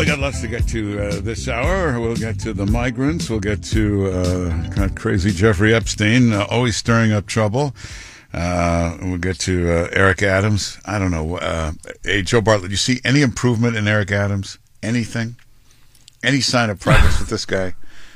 we got lots to get to this hour. We'll get to the migrants. We'll get to crazy Jeffrey Epstein, always stirring up trouble. We'll get to Eric Adams. I don't know. Hey, Joe Bartlett, you see any improvement in Eric Adams? Anything? Any sign of progress with this guy?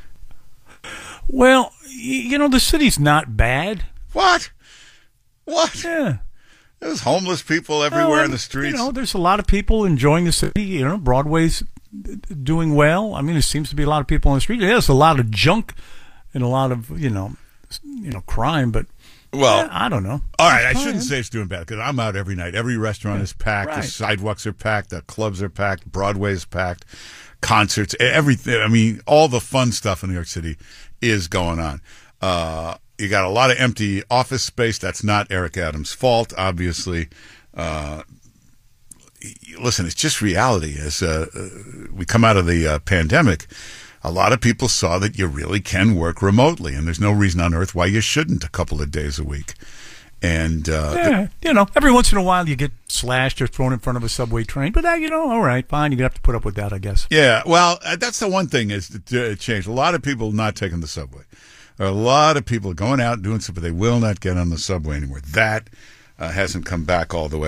Well, the city's not bad. What? Yeah. There's homeless people everywhere in the streets. There's a lot of people enjoying the city. Broadway's doing well. I mean, there seems to be a lot of people on the street. There's a lot of junk and a lot of, crime, but I don't know. All right, I shouldn't say it's doing bad because I'm out every night. Every restaurant is packed. Right. The sidewalks are packed. The clubs are packed. Broadway's packed. Concerts, everything. I mean, all the fun stuff in New York City is going on. You got a lot of empty office space. That's not Eric Adams' fault, obviously. Listen, it's just reality. As we come out of the pandemic, a lot of people saw that you really can work remotely, and there's no reason on earth why you shouldn't a couple of days a week. And every once in a while you get slashed or thrown in front of a subway train, but all right, fine. You're gonna have to put up with that, I guess. Yeah, well, that's the one thing is to change. A lot of people not taking the subway. There are a lot of people going out and doing stuff, but they will not get on the subway anymore. That hasn't come back all the way.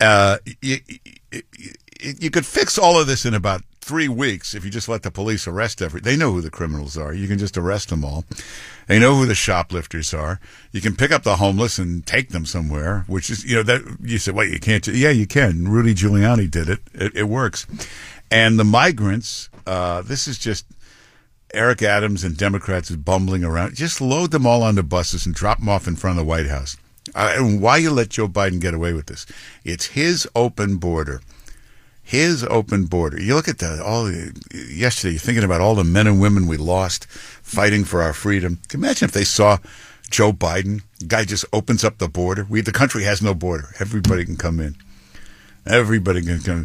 You could fix all of this in about 3 weeks if you just let the police arrest they know who the criminals are. You can just arrest them all. They know who the shoplifters are. You can pick up the homeless and take them somewhere, which is, that you said, wait, you can't. Yeah, you can. Rudy Giuliani did it. It works. And the migrants, this is just Eric Adams and Democrats is bumbling around. Just load them all onto buses and drop them off in front of the White House. And why you let Joe Biden get away with this? It's his open border. His open border. You look at yesterday, you're thinking about all the men and women we lost fighting for our freedom. Can you imagine if they saw Joe Biden? The guy just opens up the border. The country has no border. Everybody can come in. Everybody can come.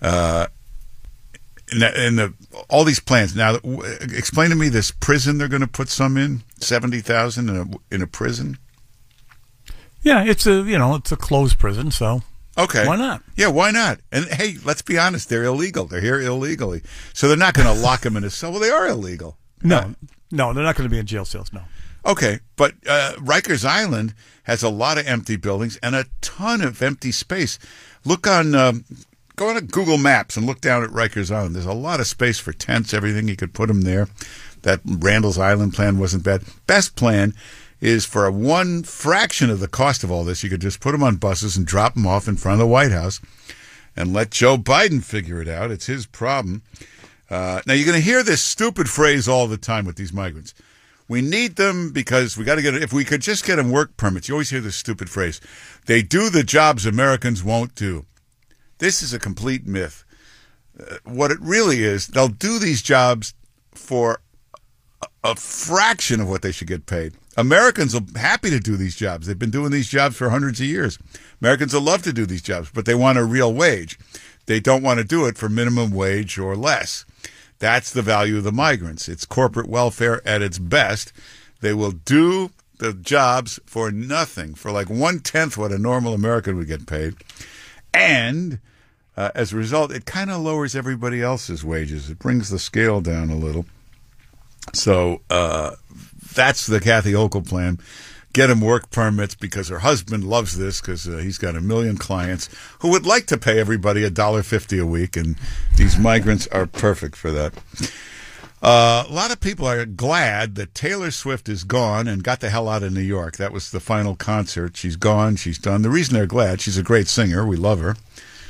All these plans. Now, explain to me this prison they're going to put some in, 70,000 in a prison. Yeah, it's a closed prison, so. Okay. Why not? Yeah, why not? And hey, let's be honest, they're illegal. They're here illegally. So they're not going to lock them in a cell. Well, they are illegal. No, they're not going to be in jail cells, no. Okay, but Rikers Island has a lot of empty buildings and a ton of empty space. Look on, go on to Google Maps and look down at Rikers Island. There's a lot of space for tents, everything. You could put them there. That Randall's Island plan wasn't bad. Best plan is for one fraction of the cost of all this, you could just put them on buses and drop them off in front of the White House and let Joe Biden figure it out. It's his problem. Now, you're going to hear this stupid phrase all the time with these migrants. We need them because we got to if we could just get them work permits. You always hear this stupid phrase. They do the jobs Americans won't do. This is a complete myth. What it really is, they'll do these jobs for a fraction of what they should get paid. Americans are happy to do these jobs. They've been doing these jobs for hundreds of years. Americans will love to do these jobs, but they want a real wage. They don't want to do it for minimum wage or less. That's the value of the migrants. It's corporate welfare at its best. They will do the jobs for nothing, for like 1/10 what a normal American would get paid. And as a result, it kind of lowers everybody else's wages. It brings the scale down a little. So that's the Kathy Hochul plan. Get them work permits because her husband loves this because he's got 1 million clients who would like to pay everybody $1.50 a week, and these migrants are perfect for that. A lot of people are glad that Taylor Swift is gone and got the hell out of New York. That was the final concert. She's gone. She's done. The reason they're glad, she's a great singer. We love her.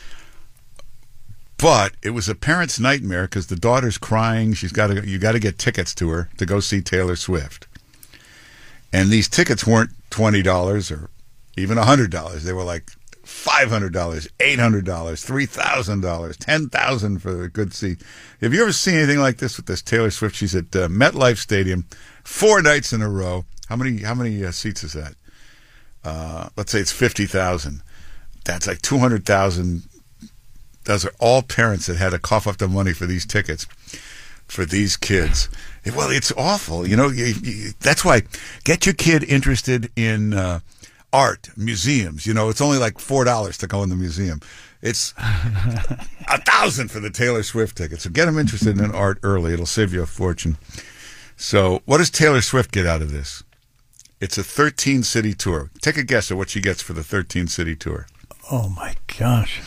But it was a parent's nightmare because the daughter's crying. You got to get tickets to her to go see Taylor Swift. And these tickets weren't $20 or even $100. They were like $500, $800, $3,000, $10,000 for a good seat. Have you ever seen anything like this with this Taylor Swift? She's at MetLife Stadium 4 nights in a row. How many seats is that? Let's say it's 50,000. That's like 200,000. Those are all parents that had to cough up the money for these tickets for these kids. Well, it's awful. That's why get your kid interested in art, museums. It's only like $4 to go in the museum. It's $1,000 for the Taylor Swift ticket. So get them interested in art early. It'll save you a fortune. So what does Taylor Swift get out of this? It's a 13-city tour. Take a guess at what she gets for the 13-city tour. Oh, my gosh.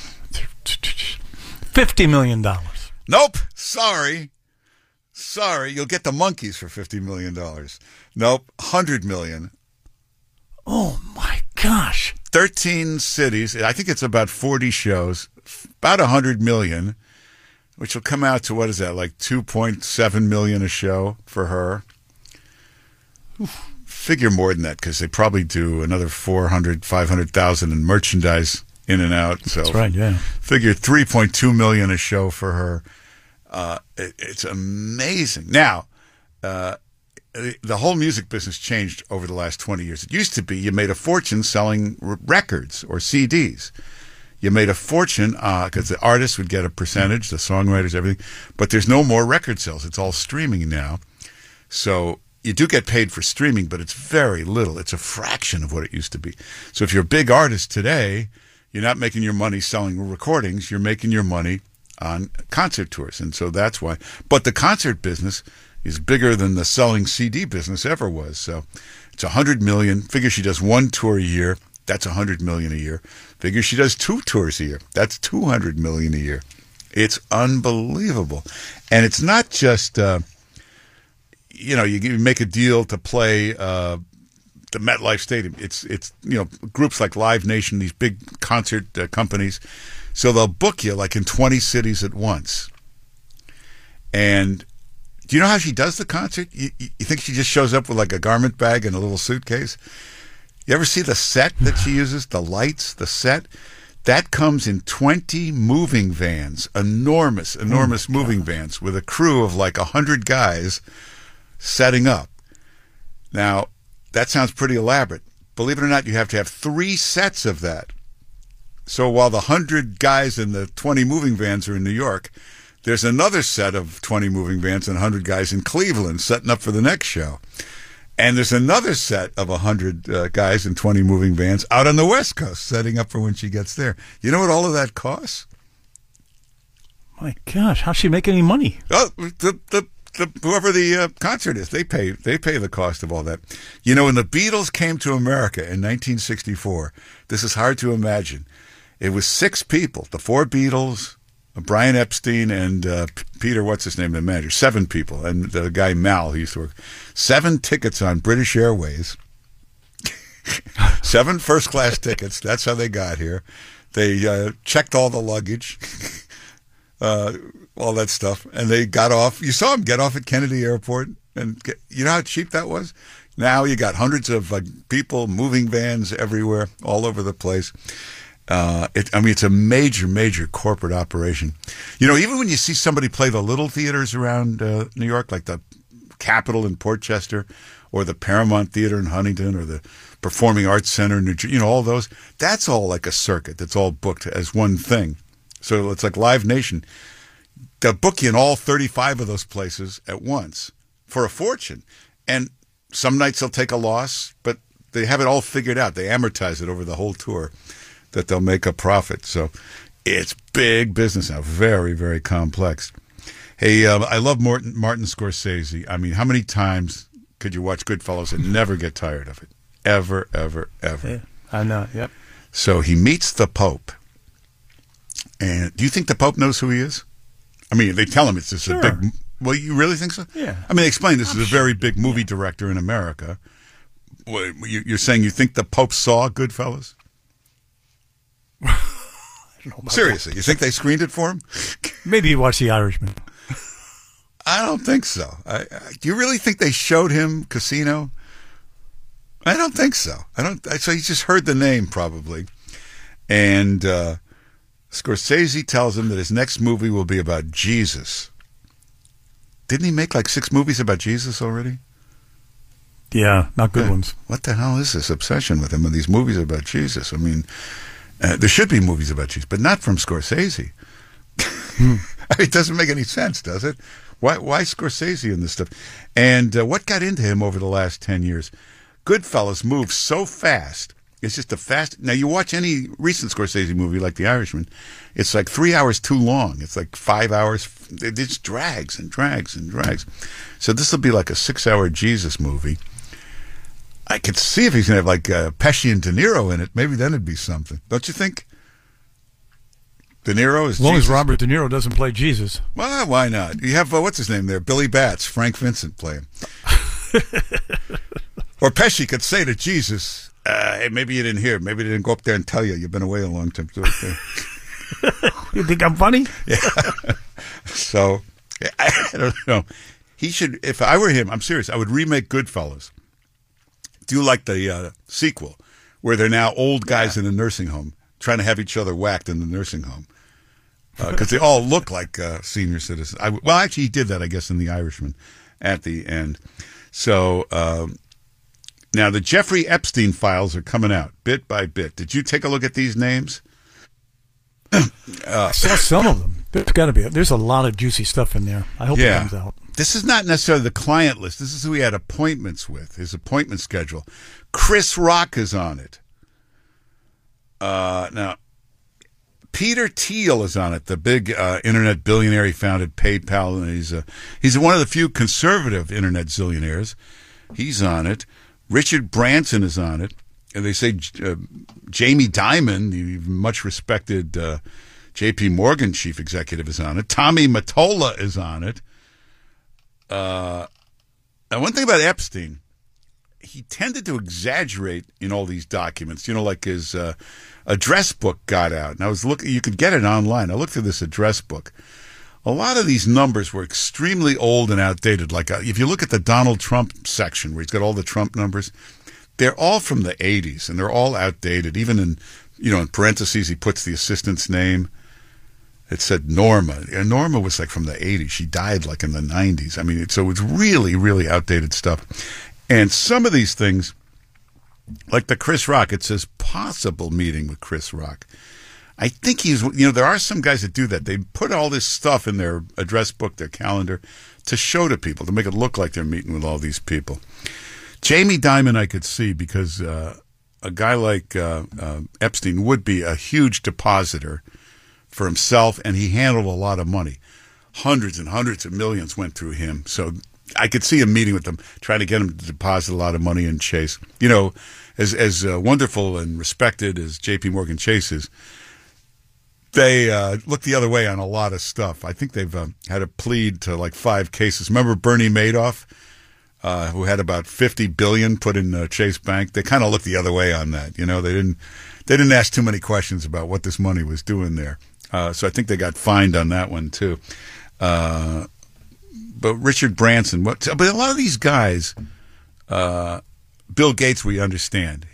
$50 million. Nope. Sorry. You'll get the Monkees for $50 million. Nope. $100 million. Oh, my gosh. 13 cities. I think it's about 40 shows, about $100 million, which will come out to, what is that, like $2.7 million a show for her. Oof. Figure more than that, because they probably do another 400, 500,000 in merchandise in and out. So that's right, yeah. Figure $3.2 million a show for her. It's amazing. Now, the whole music business changed over the last 20 years. It used to be you made a fortune selling records or CDs. You made a fortune because the artists would get a percentage, the songwriters, everything. But there's no more record sales. It's all streaming now. So you do get paid for streaming, but it's very little. It's a fraction of what it used to be. So if you're a big artist today, you're not making your money selling recordings. You're making your money on concert tours. And so that's why. But the concert business is bigger than the selling CD business ever was. So it's $100 million. Figure she does one tour a year. That's $100 million a year. Figure she does 2 tours a year. That's $200 million a year. It's unbelievable. And it's not just, you make a deal to play the MetLife Stadium. It's groups like Live Nation, these big concert companies. So they'll book you like in 20 cities at once. And do you know how she does the concert? You think she just shows up with like a garment bag and a little suitcase? You ever see the set that she uses? The lights, the set? That comes in 20 moving vans, enormous moving vans with a crew of like 100 guys setting up. Now, that sounds pretty elaborate. Believe it or not, you have to have 3 sets of that. So while the 100 guys in the 20 moving vans are in New York, there's another set of 20 moving vans and 100 guys in Cleveland setting up for the next show. And there's another set of 100 guys in 20 moving vans out on the West Coast setting up for when she gets there. You know what all of that costs? My gosh, how's she make any money? Oh, whoever the concert is, they pay the cost of all that. You know, when the Beatles came to America in 1964, this is hard to imagine. It was 6 people, the 4 Beatles, Brian Epstein, and Peter, what's his name, the manager, 7 people, and the guy Mal, who used to work. 7 tickets on British Airways, 7 first-class tickets. That's how they got here. They checked all the luggage, all that stuff, and they got off. You saw them get off at Kennedy Airport, and you know how cheap that was? Now you got hundreds of people, moving vans everywhere, all over the place. It's a major corporate operation. You know, even when you see somebody play the little theaters around New York, like the Capitol in Portchester, or the Paramount Theater in Huntington, or the Performing Arts Center in New Jersey, all those, that's all like a circuit that's all booked as one thing. So it's like Live Nation. They'll book you in all 35 of those places at once for a fortune. And some nights they'll take a loss, but they have it all figured out. They amortize it over the whole tour, that they'll make a profit. So it's big business now, very, very complex. Hey, I love Martin Scorsese. I mean, how many times could you watch Goodfellas and never get tired of it? Ever. Yeah, I know, yep. So he meets the Pope. And do you think the Pope knows who he is? I mean, they tell him it's just a big... Well, you really think so? Yeah. I mean, they explain this is a very big movie director in America. Well, you're saying you think the Pope saw Goodfellas? Seriously, you think they screened it for him? Maybe he watched The Irishman. I don't think so. Do you really think they showed him Casino? I don't think so. So he just heard the name probably. And Scorsese tells him that his next movie will be about Jesus. Didn't he make like 6 movies about Jesus already? Yeah, not good ones. What the hell is this obsession with him and these movies about Jesus? I mean, there should be movies about Jesus, but not from Scorsese. It doesn't make any sense, does it? Why Scorsese in this stuff? And what got into him over the last 10 years? Goodfellas moved so fast It's just a fast. Now, you watch any recent Scorsese movie like The Irishman, it's like 3 hours too long. It's like 5 hours. It just drags and drags and drags. So this will be like a 6-hour Jesus movie. I could see if he's going to have like Pesci and De Niro in it. Maybe then it'd be something. Don't you think? De Niro is as long Jesus. as Robert De Niro doesn't play Jesus. Well, why not? You have, what's his name there? Billy Batts, Frank Vincent play him. Or Pesci could say to Jesus, hey, maybe you didn't hear. Maybe they didn't go up there and tell you. You've been away a long time. You think I'm funny? Yeah. So, I don't know. He should, if I were him, I'm serious, I would remake Goodfellas. Do like the sequel, where they're now old guys in a nursing home trying to have each other whacked in the nursing home. Because they all look like senior citizens. Well, actually, he did that, I guess, in The Irishman at the end. So, now the Jeffrey Epstein files are coming out bit by bit. Did you take a look at these names? I saw some of them. There's a lot of juicy stuff in there. I hope it comes out. This is not necessarily the client list. This is who he had appointments with, his appointment schedule. Chris Rock is on it. Now, Peter Thiel is on it, the big internet billionaire. He founded PayPal, and he's one of the few conservative internet zillionaires. He's on it. Richard Branson is on it. And they say Jamie Dimon, the much respected J.P. Morgan chief executive, is on it. Tommy Mottola is on it. Now, one thing about Epstein, he tended to exaggerate in all these documents. You know, like his address book got out, and I was looking. You could get it online. I looked through this address book. A lot of these numbers were extremely old and outdated. Like if you look at the Donald Trump section, where he's got all the Trump numbers, they're all from the 80s, and they're all outdated. Even in parentheses, he puts the assistant's name. It said Norma. And Norma was like from the 80s. She died like in the 90s. I mean, so it's really, really outdated stuff. And some of these things, like the Chris Rock, it says possible meeting with Chris Rock. I think there are some guys that do that. They put all this stuff in their address book, their calendar, to show to people, to make it look like they're meeting with all these people. Jamie Dimon I could see, because a guy like Epstein would be a huge depositor for himself, and he handled a lot of money. Hundreds and hundreds of millions went through him. So I could see him meeting with them, trying to get him to deposit a lot of money in Chase. You know, as wonderful and respected as J.P. Morgan Chase is, they look the other way on a lot of stuff. I think they've had to plead to like 5 cases. Remember Bernie Madoff, who had about $50 billion put in Chase Bank? They kind of looked the other way on that. You know, they didn't ask too many questions about what this money was doing there. So I think they got fined on that one too. But Richard Branson, but a lot of these guys, Bill Gates, we understand.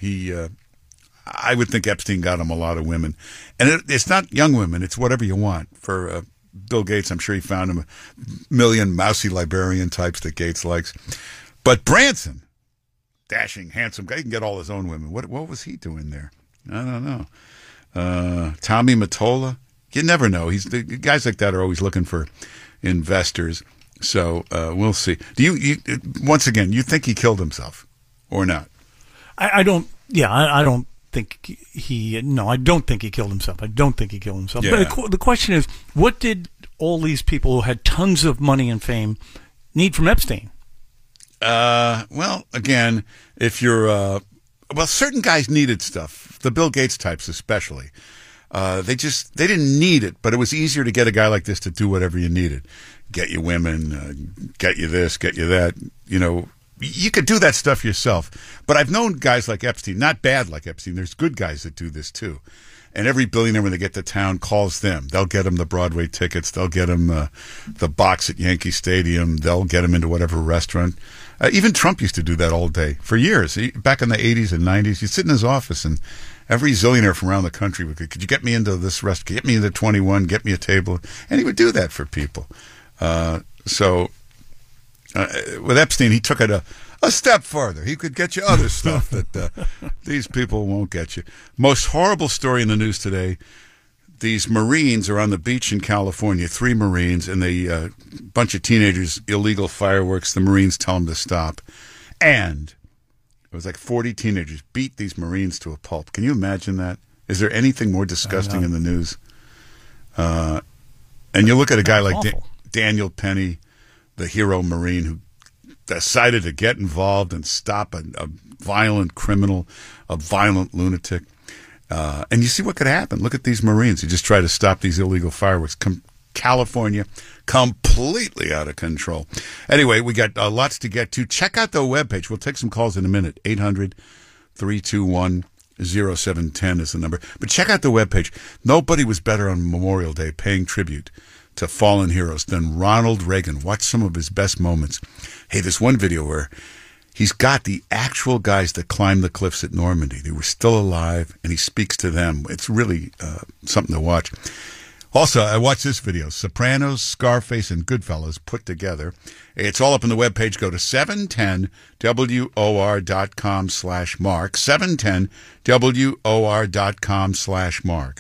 I would think Epstein got him a lot of women. And it's not young women, it's whatever you want. For Bill Gates, I'm sure he found him a million mousy librarian types that Gates likes. But Branson, dashing, handsome guy, he can get all his own women. What was he doing there? I don't know. Tommy Mottola, you never know. Guys like that are always looking for investors. So we'll see. Do you once again, you think he killed himself or not? I don't. Yeah, I don't think he. No, I don't think he killed himself. I don't think he killed himself. Yeah. But the question is, what did all these people who had tons of money and fame need from Epstein? Well, again, if you're certain guys needed stuff. The Bill Gates types, especially. They didn't need it, but it was easier to get a guy like this to do whatever you needed. Get you women, get you this, get you that. You know, you could do that stuff yourself. But I've known guys like Epstein, not bad like Epstein. There's good guys that do this too. And every billionaire, when they get to town, calls them. They'll get them the Broadway tickets. They'll get them the box at Yankee Stadium. They'll get them into whatever restaurant. Even Trump used to do that all day for years. Back in the 80s and 90s, he'd sit in his office and every zillionaire from around the country would, could you get me into this restaurant? Get me into 21, get me a table. And he would do that for people. So with Epstein, he took it a step further. He could get you other stuff that these people won't get you. Most horrible story in the news today. These Marines are on the beach in California, 3 Marines, and a bunch of teenagers, illegal fireworks. The Marines tell them to stop. And It was like 40 teenagers beat these Marines to a pulp. Can you imagine that? Is there anything more disgusting in the news? And you look at a guy like Daniel Penny, the hero Marine who decided to get involved and stop a violent criminal, a violent lunatic. And you see what could happen. Look at these Marines who just try to stop these illegal fireworks. California, completely out of control. Anyway, we got lots to get to. Check out the webpage. We'll take some calls in a minute. 800-321-0710 is the number. But check out the webpage. Nobody was better on Memorial Day paying tribute to fallen heroes than Ronald Reagan. Watch some of his best moments. Hey, there's one video where he's got the actual guys that climbed the cliffs at Normandy. They were still alive, and he speaks to them. It's really something to watch. Also, I watched this video, Sopranos, Scarface, and Goodfellas put together. It's all up on the webpage. Go to 710WOR.com/Mark, 710WOR.com/Mark.